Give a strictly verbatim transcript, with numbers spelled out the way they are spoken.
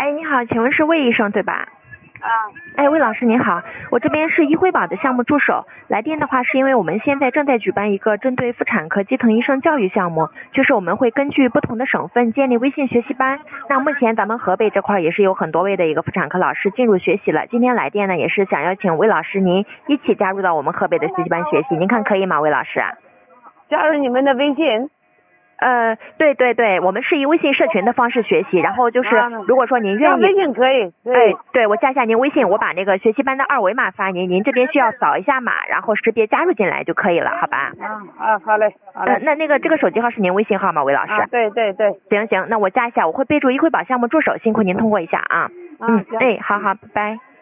哎，你好，请问是魏医生对吧？ 啊， 哎，魏老师您好，我这边是医辉宝的项目助手，来电的话是因为我们现在正在举办一个针对妇产科基层医生教育项目，就是我们会根据不同的省份建立微信学习班。那目前咱们河北这块也是有很多位的一个妇产科老师进入学习了。今天来电呢，也是想邀请魏老师您一起加入到我们河北的学习班学习，您看可以吗，魏老师？ 加入你们的微信。 呃，对对对，我们是以微信社群的方式学习，然后就是如果说您愿意， 加微信可以， 哎，对，我加一下您微信，我把那个学习班的二维码发您，您这边需要扫一下码，然后识别加入进来就可以了，好吧？ 啊啊，好嘞，好嘞。 呃，那那个这个手机号是您微信号吗，韦老师？ 啊，对对对。 行行，那我加一下，我会备注医辉宝项目助手，辛苦您通过一下啊。 嗯， 哎，好好，拜拜。